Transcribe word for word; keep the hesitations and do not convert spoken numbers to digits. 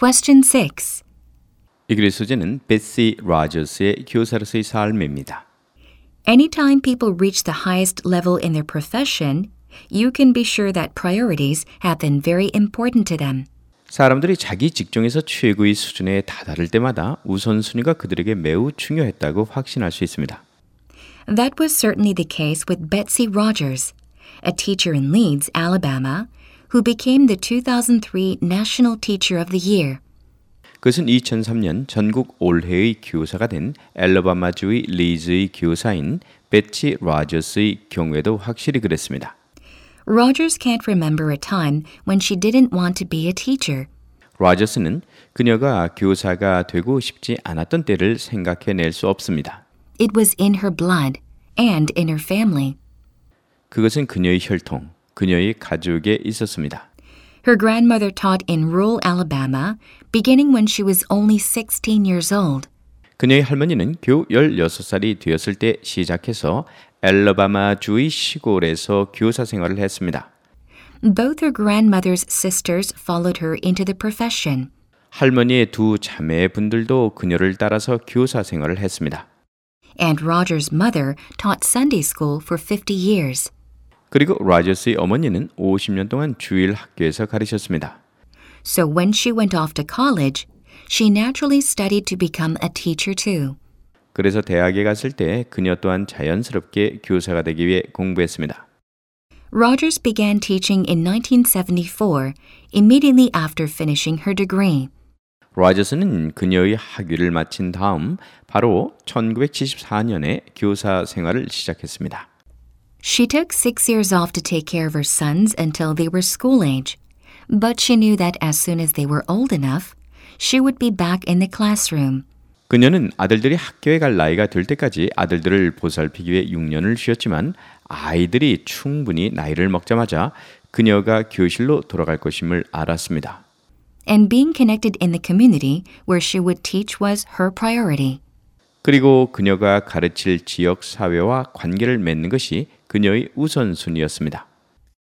Question six. 이 글의 소재는 베시 로저스의 교사로서의 삶입니다. Anytime people reach the highest level in their profession, you can be sure that priorities have been very important to them. 사람들이 자기 직종에서 최고의 수준에 다다를 때마다 우선순위가 그들에게 매우 중요했다고 확신할 수 있습니다. That was certainly the case with Betsy Rogers, a teacher in Leeds, Alabama, who became the two thousand three National Teacher of the Year. 그것은 이천삼 년 전국 올해의 교사가 된 엘러바마주의 리즈의 교사인 베치 로저스의 경우에도 확실히 그랬습니다. Rogers can't remember a time when she didn't want to be a teacher. 로저스는 그녀가 교사가 되고 싶지 않았던 때를 생각해낼 수 없습니다. It was in her blood and in her family. 그것은 그녀의 혈통, 그녀의 가족에 있었습니다. Her grandmother taught in rural Alabama, beginning when she was only sixteen years old. 그녀의 할머니는 겨우 열여섯 살이 되었을 때 시작해서 엘러바마주의 시골에서 교사 생활을 했습니다. Both her grandmother's sisters followed her into the profession. 할머니의 두 자매분들도 그녀를 따라서 교사 생활을 했습니다. And Roger's mother taught Sunday school for fifty years. 그리고 로저스의 어머니는 오십 년 동안 주일 학교에서 가르쳤습니다. So when she went off to college, she naturally studied to become a teacher too. 그래서 대학에 갔을 때 그녀 또한 자연스럽게 교사가 되기 위해 공부했습니다. Rogers began teaching in nineteen seventy-four, immediately after finishing her degree. 로저스는 그녀의 학위를 마친 다음 바로 천구백칠십사 년에 교사 생활을 시작했습니다. She took six years off to take care of her sons until they were school age. But she knew that as soon as they were old enough, she would be back in the classroom. 그녀는 아들들이 학교에 갈 나이가 될 때까지 아들들을 보살피기 위해 육 년을 쉬었지만 아이들이 충분히 나이를 먹자마자 그녀가 교실로 돌아갈 것임을 알았습니다. And being connected in the community where she would teach was her priority. 그리고 그녀가 가르칠 지역 사회와 관계를 맺는 것이 그녀의 우선순위였습니다.